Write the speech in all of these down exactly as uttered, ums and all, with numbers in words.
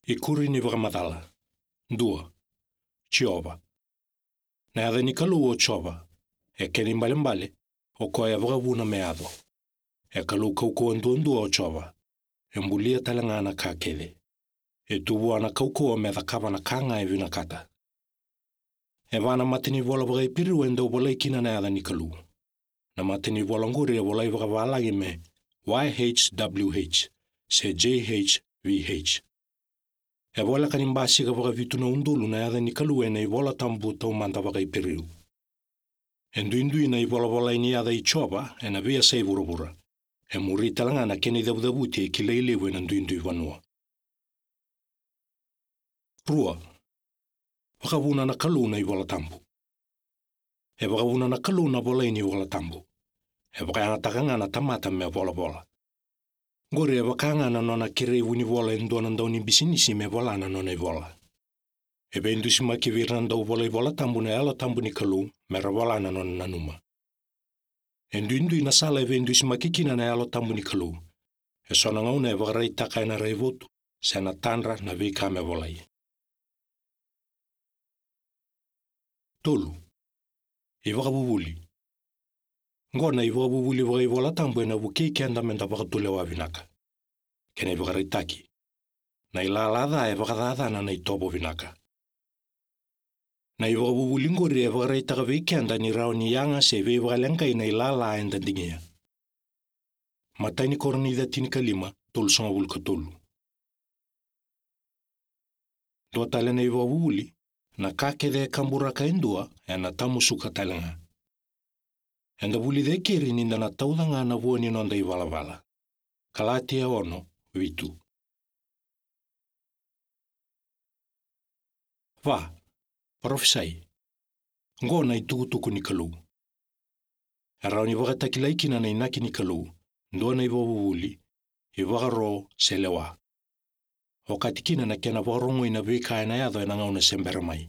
I kuri ni vakamatala. Dua. Chiova. Na yada ni kalu o chova. E keni mbale mbale. O koe avakavuna meado. E kalu kauko anduandu o chova. E mbulia talangana kakele. E tubu ana kauko o metha kavana kanga e vina kata. E vana matini vola vakai piri wenda ubalai kina na yada ni kalu. Na matini vola nguri e volai vakavalagi me Y H W H se J H V H. E vola kanimbasi ka vakavitu na undulu na yada ni kalu e na i vola tambu tau manta vakai piriu. E nduindui na i vola vola ini yada i chova e na via sei vuravura. E muri talangana keni davudavuti e kileilevu e na nduindui vanua. Rua. Vakavuna na kalu na i vola tambu. E vakavuna na kalu na vola ini vola tambu. E vakayanga na tamata me vola vola. Ngori e vakanga na nona kireivu ni vola e ndona ndau ni bisinisi me vola na nona i vola. E vendusi ma ki virna ndau vola i vola tambu na elo tambu ni kalu me ravola na nona nanuma. E nduindui na sala e vendusi ma kikina na elo tambu ni kalu. E sona ngauna e vakarai taka e na raivotu se na tanra na vika me volai. Tolu. I vakavuvuli. Ngona i vakavuvuli vakai vola tambu e na vukei kenda menda vakatule wa vinaka. Kene vakarai taki. Na i lalada e vakadadana na i tobo vinaka. Na i vakavuvuli ngori e vakarai taka vei kenda ni rao ni yanga se vei vakalenkai na i lala enda dingia. Matai ni koroni dhatini kalima tolu sanga vulka tolu. Dua tale na i vakavuvuli na kakede kamburaka endua e na tamusuka talanga. Enda vuli de kiri ninda na taudanga na vuani nonda i vala vala. Kalatia ono, vitu. Va, profesai. Ngona i tukutuku ni kalu. E rao ni vakatakilaikina na inaki ni kalu. Ndua na i vakavuvuli, i vakaro se lewa. O katikina na kena vakarongo ina vika na yado e na ngauna sembera mai.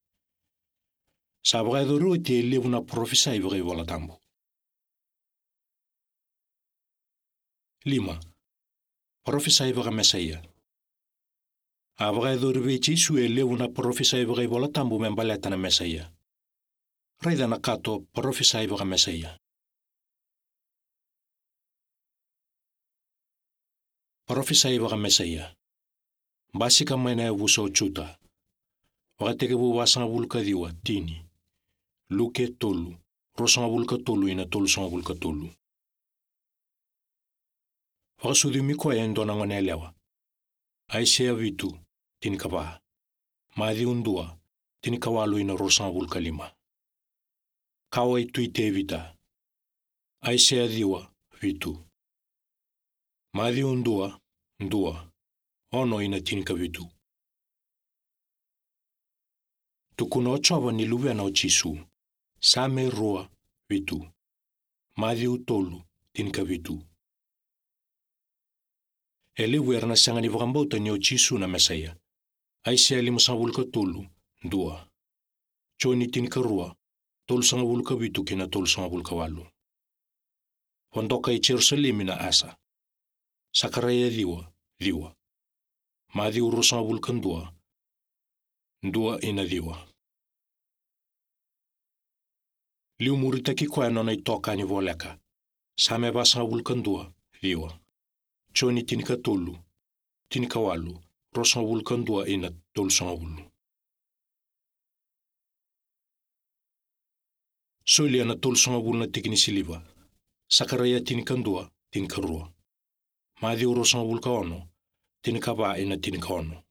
Sa vakai dhuru iti e levu na profesai vakai vola tambu. Lima. Profesai vaka mesaia. A vakai dhuru veci isu e levu na profesai vakai vola tambu membaleta na mesaia. Raida na kato profesai vaka mesaia. Profesai vaka mesaia. Basika maina e vuso chuta. Vakateke vu vasanga vulka diwa, tini. Luke tolu. Rosanga vulka tolu ina tolu sanga vulka tolu. Vakasudi miko e endona ngone lewa. Aisea vitu, tini kava. Maadi undua, tini kawalu ina rosanga vulka lima. Kawa itu ite evita. Aisea diwa, vitu. Maadi undua, ndua. Ono ina tini ka vitu. Tukuna ochova ni luwe na ochisu. Same rua, vitu. Maadi utolu, tini ka vitu. Elewu erna sangani vakambauta ni ochisu na mesaia. Aisea lima sanga vulka tolu, ndua. Choni tini ka rua, tolu sanga vulka vitu kina tolu sanga vulka walu. Hondoka i Jerusalemi na asa. Sakaraya diwa, diwa. Maadi uro sanga vulka ndua. Ndua ina diwa. Liu murita ki koe nona i toka ni voleka. Same va sanga vulka ndua, diwa. Choni tini ka tolu, tini ka walu. Rosanga vulka ndua ina tolu sanga vulu. Soilia na tolu sanga vulu na tikini siliva. Sakaraya tini ka ndua, tini ka rua. Maadi uro sanga vulka ono. Tini ka va ina tini ka ono.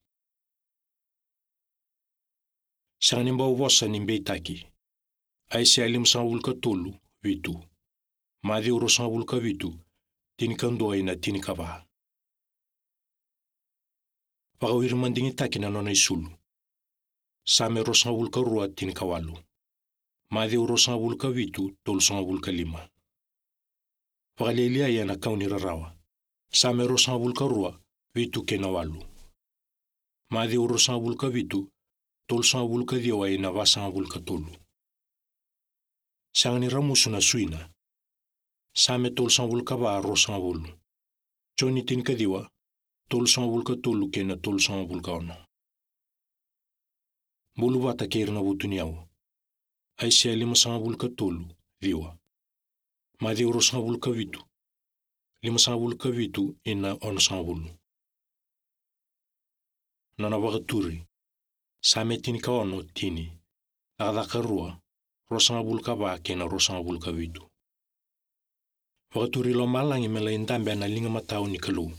Sanga nimba uvosa nimbe itaki. Aisea lima sanga vulka tolu, vitu. Maadi uro sanga vulka vitu. Tini ka ndua ina tini ka va. Vakawiri mandingi taki na nona isulu. Same ro sanga vulka rua tini ka walu. Maadi uro sanga vulka vitu tolu sanga vulka lima. Vakalelia ia na kauni rarawa. Same ro sanga vulka rua vitu kena walu. Maadi uro sanga vulka vitu tolu sanga vulka diwa ina va sanga vulka tolu. Sangani ramusu na suina. Same tolu sanga vulka va ro sanga vulu. Choni tini ka diwa tolu sama bulka tolu kena tolu sama bulka ono. Bulu vata kerna vutuniau. Aisia lima sama bulka tolu, viwa. Madi uro sama bulka vitu. Lima sama bulka vitu ina ono sama bulu. Nona vakaturi. Same tini ka ono tini. Nakadaka rua. Ro sama bulka va kena ro sama bulka vitu. Vakaturi lo malangi mela intambe ana linga matau ni kalu.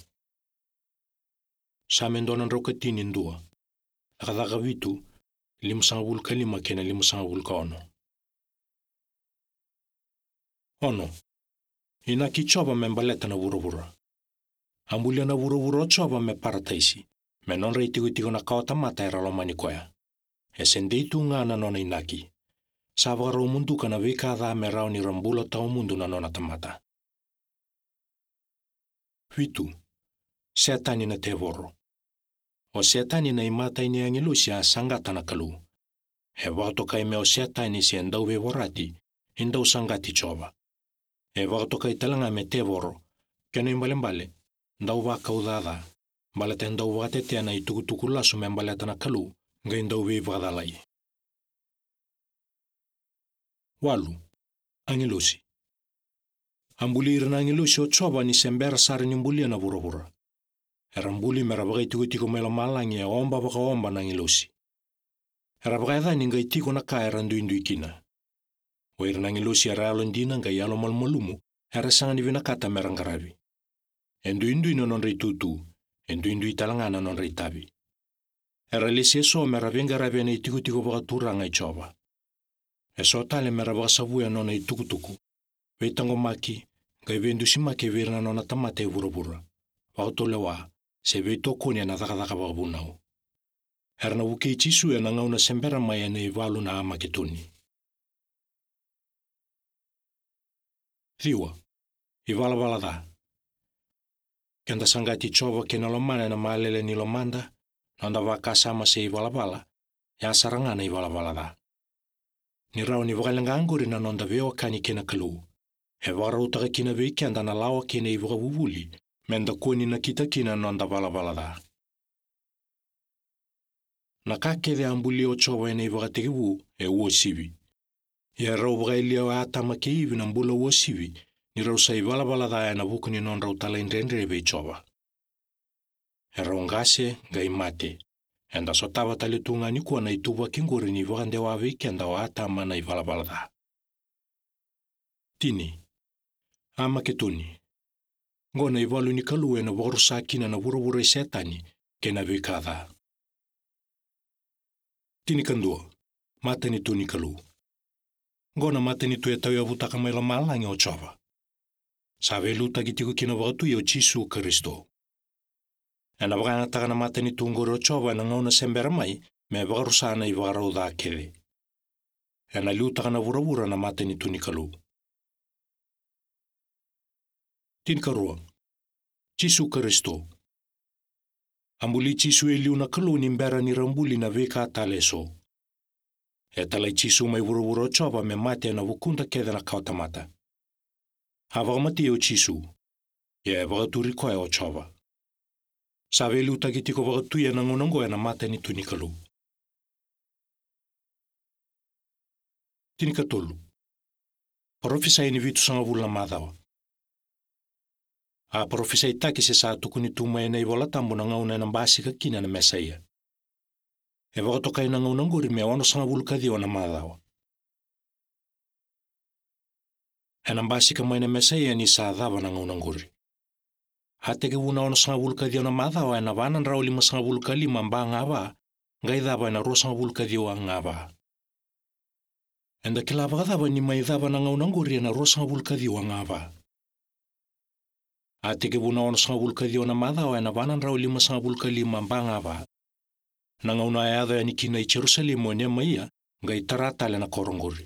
Same ndonan roka tini ndua. Nakadaka vitu. Lima sama bulka lima kena lima sama bulka ono. Ono. Ina ki choba me mbaleta na vura-vura. Ambulia na vura-vura choba me parataisi. Me non rei tigo-tigo na kaota mata era lo manikoya. E sendei tu nga na nona inaki. Sava rau mundu ka na vika dha me rau ni rambula tau mundu na nona tamata. Vitu. Setani na te voro. O setani na imata ini angelusia sangata na kalu. E wato kai me o setani si endau ve vorati, endau sangati choba. E wato kai talanga me te voro, kena imbale-mbale, ndau waka udada, balete ndau wakatete na itukutuku lasu me mbaleta na kalu, nga indau ve vadalai. Walu, angelusi. Ambuli na angelusi o choba ni sembera sari ni mbulia na vura-vura. Era mbuli mera bagai tiku-tiku mela malangi e omba baka omba na angelusi. Era bagai dhani nga itiko na ka era ndu-indu ikina. O ira na angelusi era alo ndina nga ialo malmalumu, era sanga ni vinakata mera ngaravi. E ndu-indu ino non rei tutu, e ndu-indu italangana non rei tabi. Era lesi e so mera vengaravi ane itiko-tiko baka turanga i choba. E so tale mera baka savuya nona itukutuku. Veitango maki, nga ivendu si maki virna nona tamate vura-vura. Wakatole wa, se veito kone na dhaka-dhaka baka bunau. Era na wuke itisu e na ngauna sembera mai ane iwalu na ama ketuni. Thiwa, iwala-wala dha. Kenda sangati choba kena lomana na maalele ni lomanda, nanda waka sama se iwala-wala, ya sarangana iwala-wala dha. Ni rao ni wakalanga anguri na nanda veo kani kena kalu. He warautaka kina vei kenda na lawa kena iwaka wuvuli, menda koni na kita kina nanda wala-wala dha. Na kakede ambuli o choba ene iwaka tegewu e uo sivi. Ia rau waka ilia o atama ke iwi na mbula uo sivi, ni rau sa iwala-wala dha e na wuku ni non rau tala indrendre vei choba. E rau ngase ga imate. Enda so tava tali tunga ni kuwa na ituwa kinguri ni wakande wa vei kenda o atama na iwala-wala dha. Tini. Ama ketuni. Ngona iwalu ni kalu e na waru sakina na vura-vura i setani ke na vei kadha. Tini kandua. Mata ni tu ni kalu. Ngona mata ni tu e tau avutaka mai la malangi o choba. Save luta gitiku kina wakatu i o Jisu Kristo. E na wakanataka na mata ni tu ngore o choba e na ngauna sembera mai me wakarusana i wakarau dha kede. E na liutaka na vura-vura na mata ni tu ni kalu. Tini karua. Jisu Kristo. Ambuli Jisu e liu na kalu ni mbera ni rambuli na veka ataleso. E talai Jisu mai vura-vura o choba me mate na wukunda kede na kautamata. Hawakamati e o Jisu. E wakaturi koe o choba. Save liu tagitiko wakatuia na ngonongo e na mate ni tu ni kalu. Tini katolu. Profisa ni vitu sanga vula madhawa. A profisa itaki se sa tukuni tuma e na iwala tambu na ngauna na mbasi ka kina na mesaia. E wakatoka ina ngauna nguri me ono sanga vulka dio na madhawa. E na mbasi ka mai na mesaia ni sa dhava na ngauna nguri. Hateke vuna ono sanga vulka dio na madhawa e na vana nrao lima sanga vulka lima mba ngava, ngai dhava e na ro sanga vulka dio a ngava. Enda kila wakadhava ni mai dhava na ngauna nguri e na ro sanga vulka dio a ngava. Ateke vuna ono sanga vulka dio na madhawa e na vana nrao lima sanga vulka lima mba ngava. Na ngauna e adha e ni kina i Jerusalemu e maia, ngai taratale na koronguri.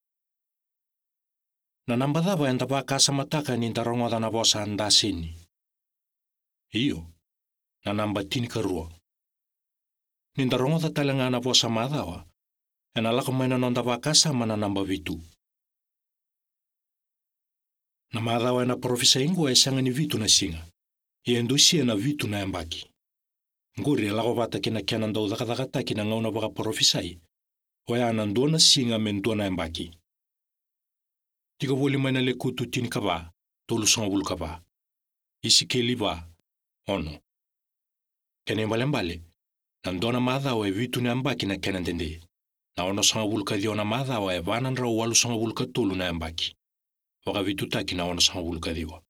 Na namba dhava e ndaba kasa mataka ni ndarongoda na vosa andasini. Iyo, na namba tini karua. Ni ndarongoda talenga na vosa madhawa, e na lako maina no ndaba kasa ma na namba vitu. Na madhawa e na profisa ingo e sanga ni vitu na singa. iendusia na vitu na embaki. Nguri alago vata kina kianan daw zakadakata kina ngauna baka profisai. Waya ndona singa mendona embaki. Tiga woli maina le kutu tin kaba, tolu songa wul kaba. Isi keli ba, ono. Kene mbale nandona madha wa vitu na embaki na kenan dende. Na ono songa wul ka diona madha wa evanan ra walu songa wul ka tolu na embaki. Waka vitu taki na ono songa wul ka diwa.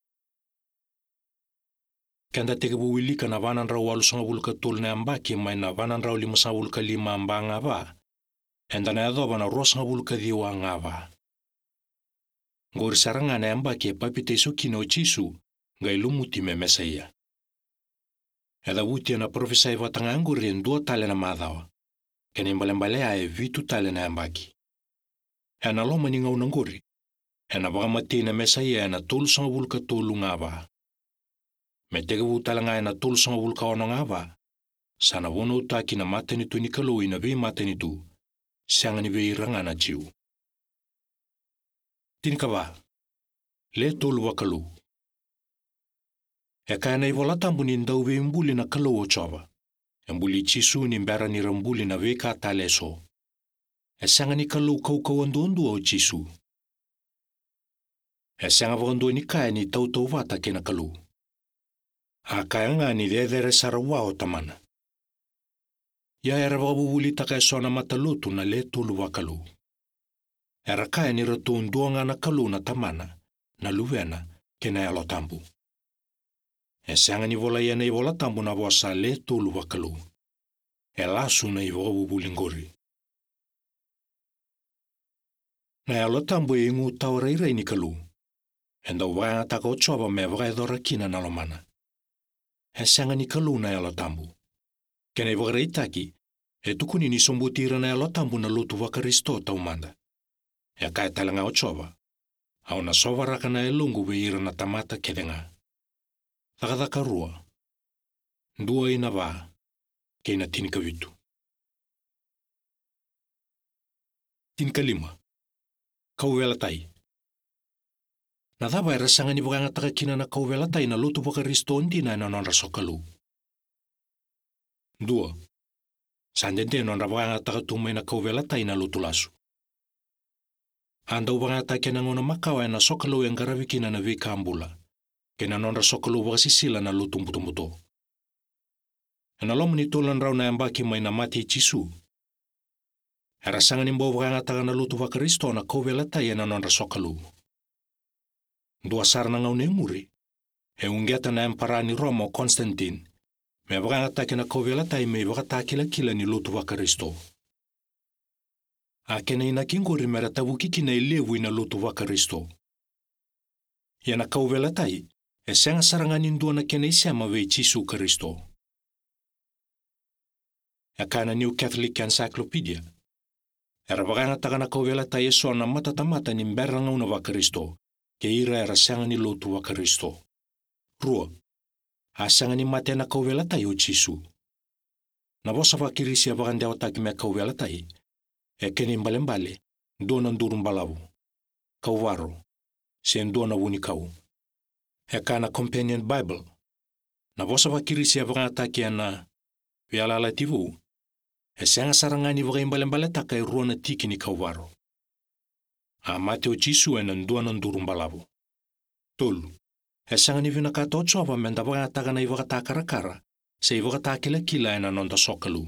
Kanda tege bu wilika na vanan ra walu songa wul ka tolu na embaki mai na vanan ra lima songa wul ka lima ambanga ba. Enda na adoba na ros nga wul ka diwa nga ba. Ngori saranga na embaki e papite iso kino chisu nga ilumuti me mesaya. Eda wuti na profesai vatanga ngori endua tale na madhawa. Kene mbalembale e vitu tale na embaki. Ena loma ni ngau ngori. Ena baka mati na mesaya ena tolu songa wul ka tolu nga ba. Metege wutala nga ena tolu songa wul ka ono nga ba. Sana wono utaki na matenitu ni kalo ina vi matenitu. Sianga ni veiranga na chiu. Tinkaba, le tolu wakalu. E kaya na iwola tambu ni ndau ve mbuli na kalo o choba. Mbuli chisu ni mbera ni rambuli na veka taleso. E sianga ni kalo kau kau andu andu o chisu. E sianga wakandu ni kaya ni tau tau vata kena kalu. A kaya nga ni dedere sarawa o tamana. Ya era wabubuli taka sona matalutu na le tolu wakalu. Era kaya ni ratun duanga na kalu na tamana, na luvena, kena yalo tambu. E sianga ni vola ya na iwola tambu na wasa le tolu wakalu. E lasu na iwo wabubuli ngori. Na yalo tambu e ingu taura irai ni kalu. Enda wanga taka o choba me waka edora kina na lomana. E sianga ni kalu na yalo tambu. Kena iwakara itaki, e tukuni ni sombutira na yalo tambu na lutu wakaristo taumanda. E kaya talanga o choba. Au na sova raka na elungu weira na tamata kedenga. Takadaka rua. Ndua ina va. Kena tinika vitu. Tinika lima. Kauwela tai. Na dhaba era sanga ni wakanga taka kina na kauwela tai na lutu wakaristo ndi na inanonra sokalu. Dua. Sandente non ravanga taka tumai na kauwela tai na lutu lasu. Anda ubanga ta kena ngona makawa na sokalu yang garaviki na vika ambula. Kena non ra sokalu wakasisila na lutu mbuto-mbuto. Ena lomu ni tulan rau na embaki mai na mati chisu. Era sanga ni mbo wakanga taka na lutu wakaristo na kauwela tai na non ra sokalu. Dua sarna ngau ne muri. E ungeta na emparani Roma Constantine. Me wakanga take na kauwela tai me wakata kila kila ni lutu wakaristo. A kena ina kingori mera tawukiki na ilewu ina lutu wakaristo. Ia na kauwela tai, e senga sarangani ndua na kena isema vei chisu karisto. E kana New Catholic Encyclopedia. Era wakanga taka na kauwela tai eso na matatamata ni mbera ngauna wakaristo. Ke ira era senga ni lutu wakaristo. Rua. Asanga ni mate na kauwela tai o chisu. Na vosa wakirisi ya wakande wataki mea kauwela tai. E keni mbale-mbale, dona nduru mbalavu. Kauwaro, se ndona wuni kau. E kana Companion Bible. Na vosa wakirisi ya wakataki ya na vialala tivu. E senga sarangani waka mbale-mbale taka e ruona tiki ni kauwaro. A mate o chisu e na ndona nduru mbalavu. Tolu. E sanga ni vina kata o choba menda wakataka na iwakata karakara. Se iwakata kila kila e na nonda sokalu.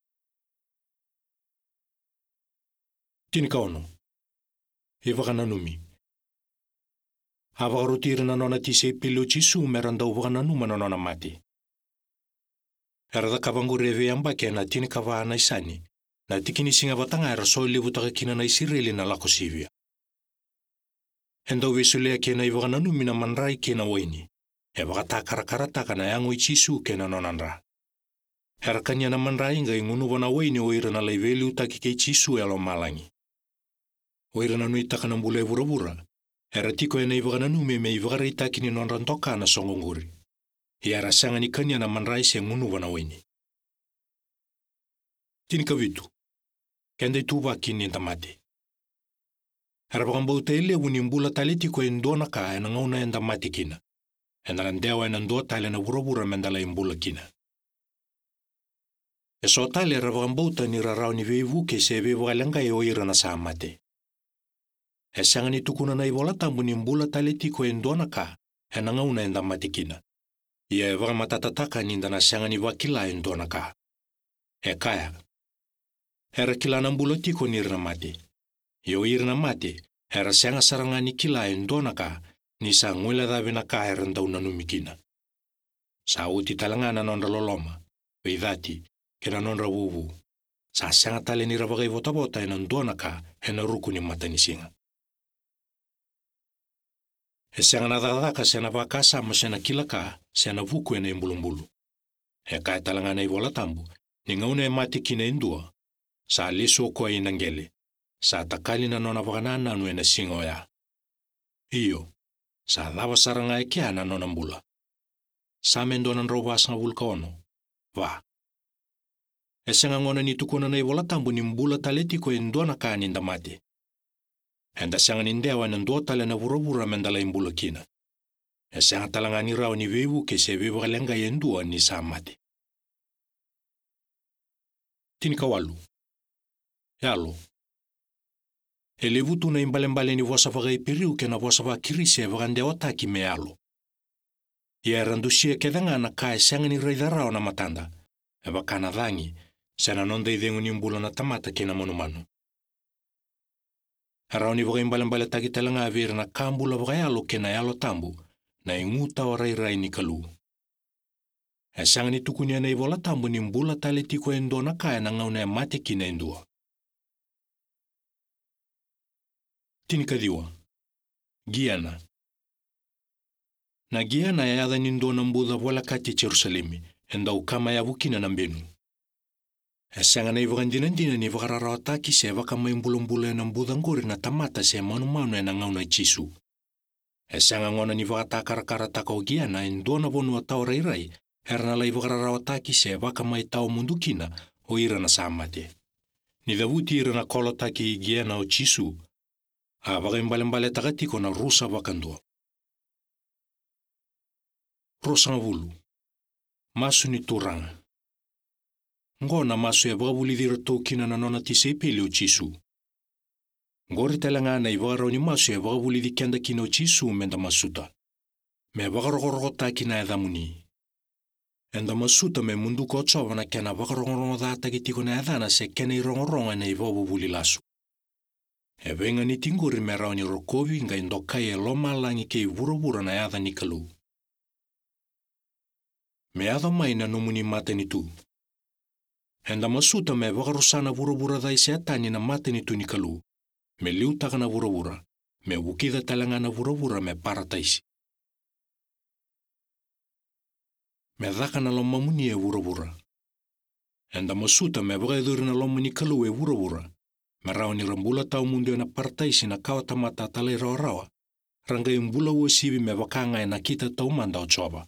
Tinika ono. Iwaka nanumi. Awaka rotira na nona tise pilo chisu meranda uwaka nanuma na nona mati. Erada kabangure eve ambake na tinika waa na isani. Na tikini singa watanga era so liwutaka kina na isireli na lako sivia. Enda uwesulea kena iwaka nanumi na manrai kena waini. E wakata karakara taka na yango ichisu kena nonanra. Herakanya na manrai nga ingunu wana waini oira na laiveli utaki ke ichisu elo malangi. Oira na nui taka na mbule vura-vura. Era tiko ena iwaka nanumi me iwaka reitaki ni nonrantoka na songonguri. Iara sanga ni kanya na manrai se ngunu wana waini. Tinika vitu. Kenda ituwa kini entamati. Era wakambauta ile wuni mbula taliti ko endona ka ena ngauna entamati kina. e narandewa e nandua tale na vura-vura mendala imbula kina. E so tale ravagambauta ni rarau ni veivu ke se vevalenga e oira na sa mate. E sanga ni tukuna na ivola tambu ni mbula tale tiko e ndona ka e nangauna enda matikina. Ia e vaga matatataka ni ndana sanga ni vakila e ndona ka. E kaya. Era kila na mbula tiko ni rina mate. E oira na mate, era sanga saranga ni kila e ndona ka ni sa ngwela dhawe na ka era ndauna numikina. Sa uti talangana nonda loloma, veidhati, kena nonda wuwu. Sa sanga tale ni ravagai vota-vota e nandona ka e na ruku ni matanisinga. E sanga na dhadhaka se na vaka sama se na kila ka se na vuku e na imbulumbulu. E ka e talangana i vola tambu, ni ngauna e mati kina indua, sa liso koa i nangele, sa takali na nona vaganana anu e na singo ya. Iyo, sa dhava saranga e kia na nona mbula. Sa mendo na nroba asanga vulka ono, va. E senga ngona ni tukuna na i vola tambu ni mbula taletiko e ndona ka ni ndamate. Enda sanga ni ndewa na ndo tale na vura-vura mendala imbula kina. E sanga talanga ni rao ni vevu ke se vevu galenga e ndua ni sa mate. Tinika walu. Yalo. E levutu na imbale-mbale ni vosa vaga ipiriu ke na vosa vaga kirisi e vaga ndewa taki me yalo. Ia randusia ke dhanga na ka e sanga ni raidharao na matanda. E vaka na dhangi, se na nonda i dhengu ni mbula na tamata ke na manumanu. Arao ni vaga imbale-mbale taki talanga avira na kambula vaga yalo ke na yalo tambu, na inguta o rai-rai ni kalu. E sanga ni tukunia na ivola tambu ni mbula tale tiko e ndona ka e na ngauna e mate kina endua. Tinika diwa. Giana. Na Giana e adha ni ndona mbudha wala kati Jerusalemi, enda ukama ya vukina na mbenu. E sanga na ivaga ndina-ndina ni vaga rarao taki se vaka mai mbula-mbula e na mbudha ngori na tamata se manu-manu e na ngauna i Jisu. E sanga ngona ni vaga takarakara taka o Giana e ndona vonu a tau rai-rai, era na la ivaga rarao taki se vaka mai tau mundukina o ira na samate. Ni dhavuti ira na kolo taki i Giana o Jisu, a vaga imbale-mbale takatiko na rusa vakandua. Rosanga vulu. Masu ni turanga. Ngona masu e vagavuli dhira tokina na nona tise ipili o Jisu. Ngori talangana i vagarao ni masu e vagavuli dhi kenda kina o Jisu menda masuta. Me vagarogorogo takina e dhamuni. Enda masuta me munduko o tsova na kena vagarongorongo dhata kitiko na edhana se kena i rongorongo na i vavuvuli lasu. E venga ni tinguri me rao ni rokovi nga indokai e loma langi ke i vura-vura na edha ni kalu. Me adha mai na nomuni mate ni tu. Enda masuta me vagarosana vura-vura dhai se atani na mate ni tu ni kalu. Me liutaka na vura-vura. Me wukida talanga na vura-vura me parataisi. Me dhaka na lomamuni e vura-vura. Enda masuta me vagaidhuri na lomani kalu e vura-vura. Me rao ni rambula tau mundio na parataisi na kawa tamata talai rawa-rawa. Ranga imbula ua sivi me vakanga e na kita tau manda o tsova.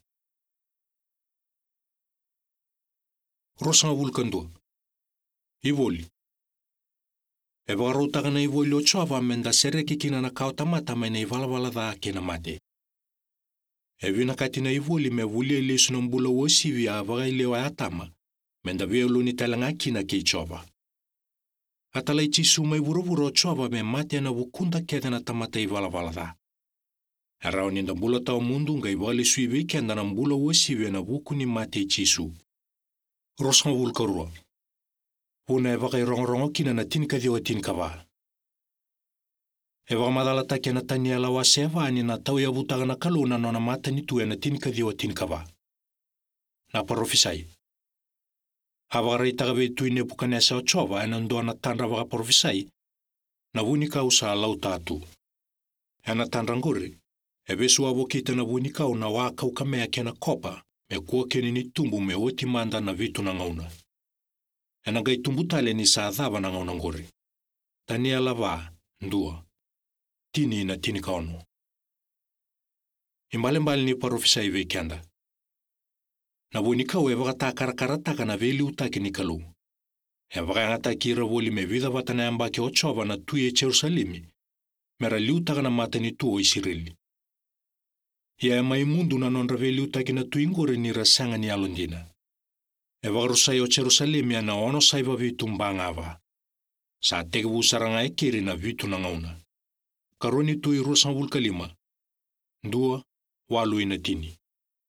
Rosanga vulkandua. Ivoli. E vagarotaka na ivoli o tsova menda sereki kina na kao tamata me na ivala-vala dha kina mate. E vina kati na ivoli me vulia lesu na mbula ua sivi a vagaileo a atama, menda veolo ni talanga kina ke tsova. Atala i Jisu mai vura-vura o tsova me mate na vukunda keda na tamata ivala-vala dha. E rao ni nda mbula tau mundu nga ivali suive kenda na mbula ua sivi na vuku ni mate i Jisu. Rosanga vulkarua. Una e vaka i rongorongo kina na tinika dio e tinika va. E vaka madala take na tania la waseva ni na tau ya vutaga na kalu na nona mata ni tu e na tinika dio e tinika va. Na parofisai. Ha vaka reitaga ve tu ine pukanesa o tsova e na ndoa na tandra vaka parofisai, na vunika usa lau tatu. E na tandra nguri, e vesu avokita na vunika na waka ukamea kena kopa, me kua keni ni tumbu me oti manda na vitu na ngauna. E na gai tumbu tale ni sa dhava na ngauna ngori. Tania lava, ndua. Tini na tini kaono. Imbale-mbale ni parofisa i veikianda. Na vunika u e vaka ta karakarataka na veli utaki ni kalu. E vaka ngata kira voli me vida vatana yambake o tsova na tui e Jerusalemi. Mera liutaka na mata ni tu o Isireli. Ia mai mundu na non raveliu takina tuingore ni rasanga ni alondina. E vagarusai o Jerusalemi ana ono saiva vitu mbangava. Sa tege busaranga e kiri na vitu na ngauna. Karoni tui rosan vulkalima. Dua, walu ina tini.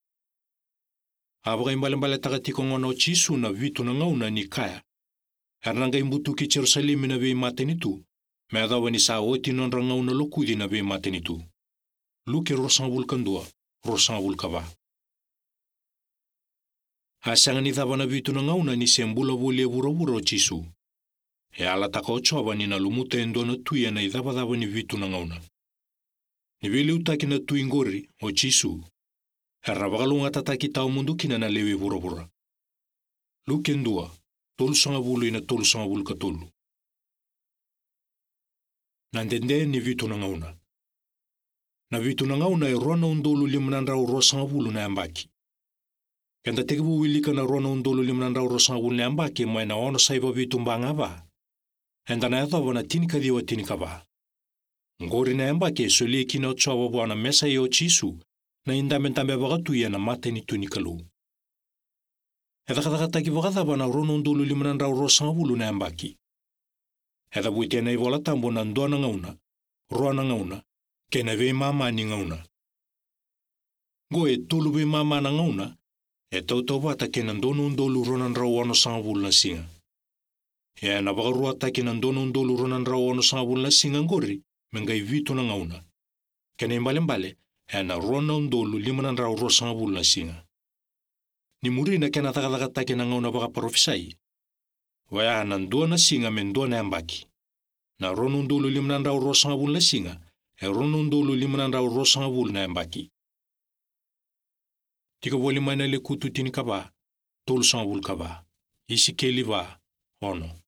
Abaga imbale-mbale takatiko ngona o Jisu na vitu na ngauna ni kaya. Hernanga imbutu ki Jerusalemi na vei matenitu. Me adawa ni sa oti non rangauna lokudi na vei matenitu. Luke rosan vulkandua, rosan vulkava. Asanga ni thava na vitu na ngauna ni sembula vuli e vura-vura o Jisu. E ala taka o chova ni na lumuta endo na tuia na idhava-dhava ni vitu na ngauna. Ni vili utaki na tuingori o Jisu. Herra vagalunga tataki tau mundu kina na lewe vura-vura. Luke ndua, tolu sanga vulu ina tolu sanga vulu ka tolu. Nandende ni vitu na ngauna. Na vitu na ngauna e rona undolu limnandra uro sanga vulu na ambaki. Kanda tegebu wilika na rona undolu limnandra uro sanga vulu na ambaki mo na ono saiva vitu mbanga va. Enda na yatava na tinika diwa tinika va. Ngori na ambaki e soli kina o chawa bwana mesa yo Jisu na indame-ndame vagatu ia na mate ni tunikalu. Edha katakataki vagadhava na rona undolu limnandra uro sanga vulu na ambaki. Edha buitia na ivola tambo na ndoa na ngauna, roa na ngauna, kena vei mama ni ngauna. Go e tolu vei mama na ngauna, e tautau vata kena ndono undolu ronandra wano sanga vulu na singa. E na vagarua ta kena ndono undolu ronandra wano sanga vulu na singa ngori, mengai vitu na ngauna. Kena imbale-mbale, e na rona undolu limanandra uro sanga vulu na singa. Ni murina kena takataka kena ngauna vaga profisai. Waya na ndua na singa men ndua na ambaki. Na rona undolu limanandra uro sanga vulu na singa, e rona undolu limanandra uro sanga vulu na ambaki. Tika voli maina le kutu tini kava, tolu sanga vulu kava. Isi keli va, ono.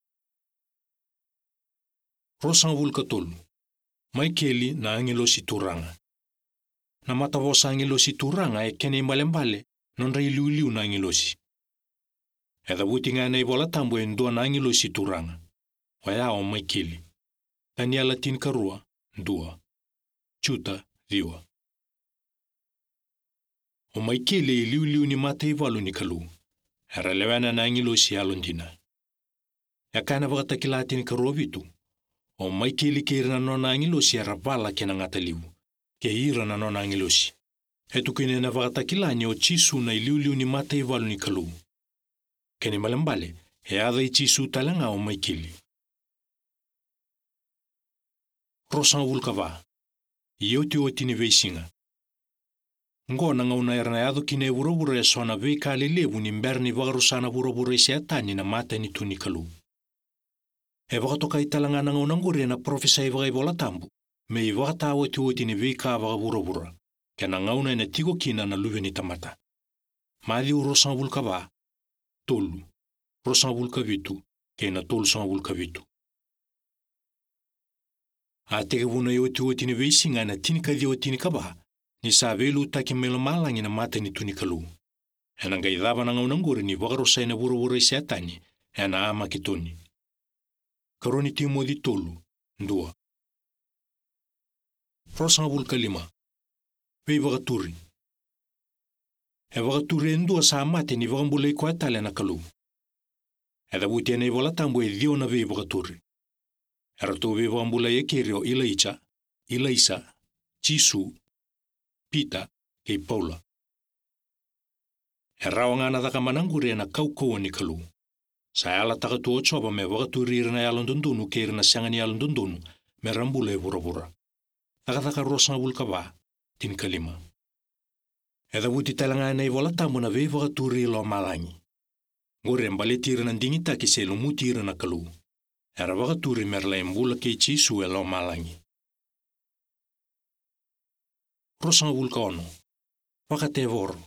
Ro sanga vulu ka tolu. Mai keli na angelo si turanga. Na matavosa angelo si turanga e kene imbale-mbale, non ra iliu-iliu na angelo si. Edha buti nga na ivola tambo e ndua na angelo si turanga. Waya o mai keli. Daniela tin karua, ndua. Chuta, diwa. O mai keli iliu-iliu ni mate ivalu ni kalu. Era lewana na angelo si alondina. Ya kana vagatakila tin karua vitu. O mai keli ke irana nona angelo si era vala kena ngataliu. Ke irana nona angelo si. Etu kene na vagatakila ni o Jisu na iliu-iliu ni mate ivalu ni kalu. Kene malambale, e adha i Jisu talanga o mai keli. Rosanga vulkava. Ioti oti ni veisinga. Ngo na ngauna erna yado kine vura-vura e sona vei ka lelevu ni mberni vagarusana vura-vura isi atani na mata ni tunikalu. E vagatoka italanga na ngauna nguri na profesa i vagaivola tambu, me i vagata oti oti ni vei ka vaga vura-vura, ke na ngauna ina tigo kina na luve ni tamata. Madi u rosanga vulkava, tolu, rosanga vulkavitu, ke na tolu sanga vulkavitu. A tege vuna i oti oti ni vei singa na tinika di oti ni kava, ni sa velu taki melo malangi na mata ni tunikalu. E na ngai dhava na ngauna nguri ni vagarosa ina vura-vura isi atani, e na ama kitoni. Karoni timo di tolu, ndua. Rosanga vulkalima. Vei vagaturi. E vagaturi e ndua sa amate ni vagambulei kwa etale na kalu. E da buti ena i vola tambo e dio na vei vagaturi. E rato vei vagambulei e kirio Ilaija, Ilaisa, Jisu, Pita, kei Paula. E rawanga na dhaka mananguri ena kaukoa ni kalu. Sa ala takatu o choba me vagaturi irina yalondondonu ke irina sianga ni yalondondonu me rambula e vura-vura. Taka-taka rosanga vulkava, tin kalima. E da buti talanga ena i vola tambo na vei vagaturi ilo malangi. Ngore mbaleti irina ndingita ki se lumuti irina kalu. Era vagaturi merla embula ke Jisu ilo malangi. Rosanga vulka ono. Vakate voro.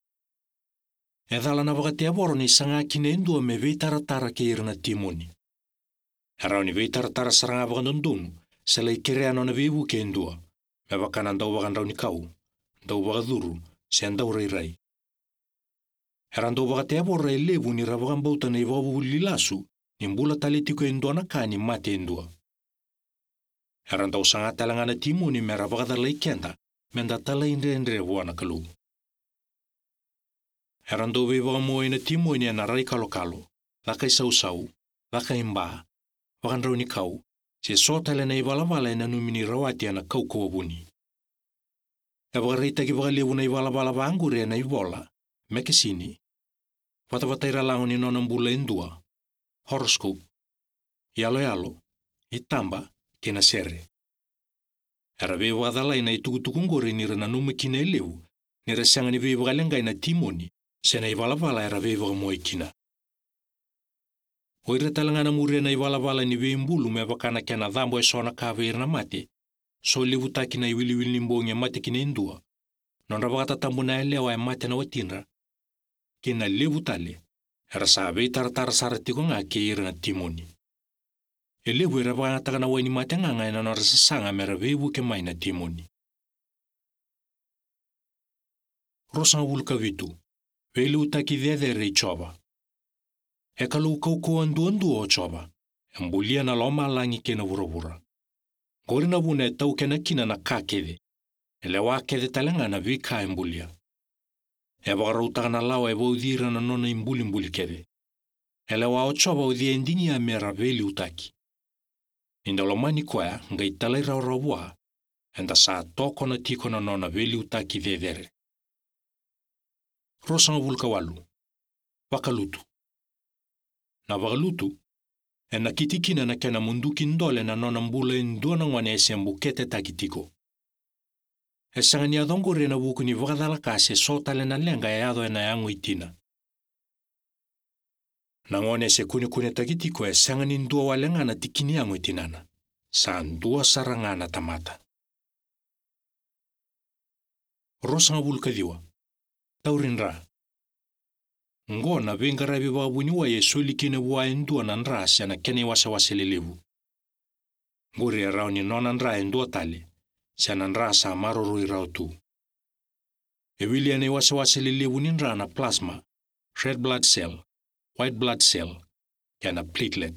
E dhala na vakate voro ni sanga kine endua me vei taratara ke irina timoni. Era ni vei taratara saranga vagandondonu, se lai kereano na vei vuke endua. Me vakana ndau vagandrau ni kau, ndau vagaduru, se ndau rai-rai. Era ndau vakate voro e levu ni ravagambauta na i vagavu lilasu, ni mbula taletiko endua na ka ni mate endua. Era ndau sanga talanga na timoni me ravagadala i kenda, menda talaindrendre vuana kalu. Herando viva mo ina timo ni na rai kalokalo, lakai sau-sau, lakai mba, wakandrau ni kau, se sotale na ivala-vala ina numini rawati ana kau kawabuni. E wakarita ki wakalivu na ivala-vala vangure na ivola, mekesini, watawataira lango ni nonambula indua, horoscope, yalo-yalo, itamba, kina sere. Era viva wakadalai na itukutukungore nira na numikina ileu, nira sianga ni viva wakalengai na timoni, se na ivala-vala era viva wakamoikina. Oira talangana muria na ivala-vala ni viimbulu me wakana kena dhambo e sona kaveir na mate, so livu taki na iwili-wili ni mbongi mate kina indua, nonra wakatatambu na elewa e mate na watinra, kina livu tale, era sabe taratar saratiko nga keira na timoni. Elevu era wakataka na waini mate nga nga ina nonra sasanga mera vivu ke mai na timoni. Rosanga wulka vitu, veliu taki dhedhere i choba. E kalau kau kau andu-andu o choba, embulia na loma langi kena vura-vura. Gori na vuna e tau kena kina na ka kede, ele wa kede talenga na vika embulia. E wakarauta na lawa e waudhira na nona imbuli-mbuli kede. Ele wa o choba udhia endini ya mera veli utaki. Inda lomani kwea nga italai rau-raua, enda saa toko na tiko na nona veli utaki dhedhere. Rosanga wulka walu, wakalutu. Na wakalutu, e na kitikina na kena munduki ndole na nona mbula indua na ngwane ese mbukete takitiko. E sanga ni adongore na wuku ni wakadalakase sotale na lenga e ado e na yangu itina. Na ngwane ese kune-kune takitiko e sanga ni ndua walenga na tikini yangu itinana. Sa ndua sarangana tamata. Rosanga wulka diwa, taurinra. Ngo na vengara viva wuniwa ye soli kine wa endua na nrasi na kene wasa-wasa lelevu. Nguri ya rao ni nona nra endua tale, siya na nrasa maroro irao tu. E wili ane wasa-wasa lelevu ni nra na plasma, red blood cell, white blood cell, ya na platelet.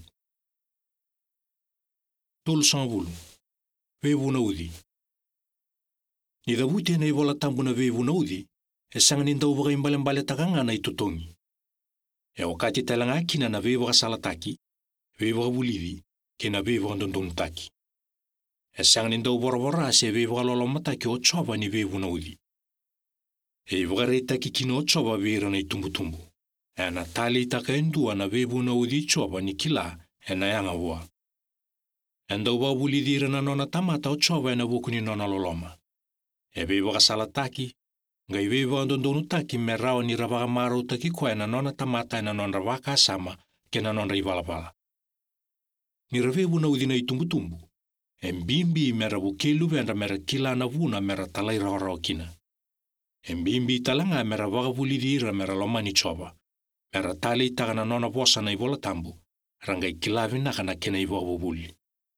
Tolu sanvulu, vevu na udi. Nida wuti na ivola tambu na vevu na udi, e sanga ni ndau waka imbale-mbale takanga na itutongi. E wakati talanga kina na vevu kasalataki, vevu kawulidi, kina vevu kandondonutaki. E sanga ni ndau bora-bora se vevu kalolomataki o choba ni vevu na udi. E wakareitaki kina o choba vera na itumbu-tumbu. E na tali itaka endua na vevu na udi choba ni kila e na yanga ua. E ndau wawulidira na nona tamata o choba e na wuku ni nona loloma. E vevu kasalataki, ngai vevu kandondonutaki me rao ni ravaka marautaki kwa e na nona tamata e na nona waka asama ke na nona ivala-vala. Ni ravevu na udi na itumbu-tumbu. E mbimbi mera wukelu vendra mera kila na vuna mera talai rao-rao kina. E mbimbi talanga mera wakavulidira mera lomani choba. Mera tali itaka na nona vosa na ivola tambu, rangai kilavi naka na kena iwa wawuli.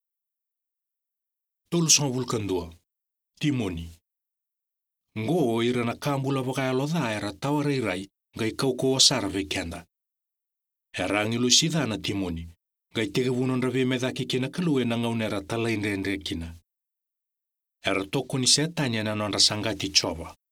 Tolu son vulkandua, timoni. Ngo ira na kambula wakaya lodha era tawareirai ngai kauko wasara vekenda. Herangi lusida na timoni, ngai tege vunon rave medaki kina kalue na ngaunera talaindendre kina. Era toko ni setanya na nonra sangati choba.